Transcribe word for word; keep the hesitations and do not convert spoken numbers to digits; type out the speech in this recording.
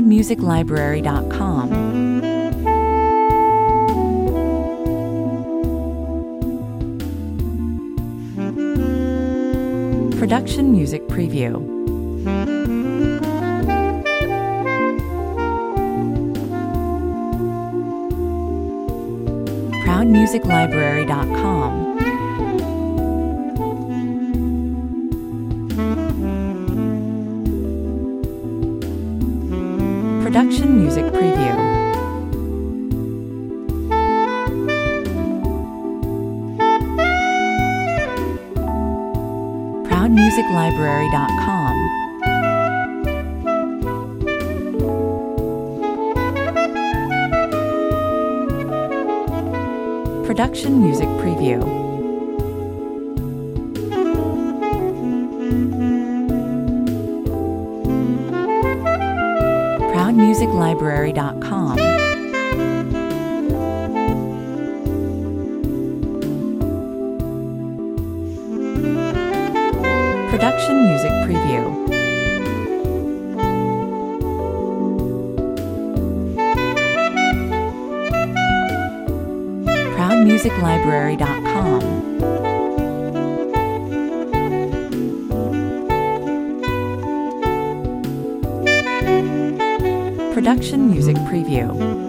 music library dot com. Production Music Preview. proud music library dot com. Production Music Preview. proud music library dot com. Production Music Preview. proud music library dot com. Production Music Preview. proud music library dot com. Production Music Preview.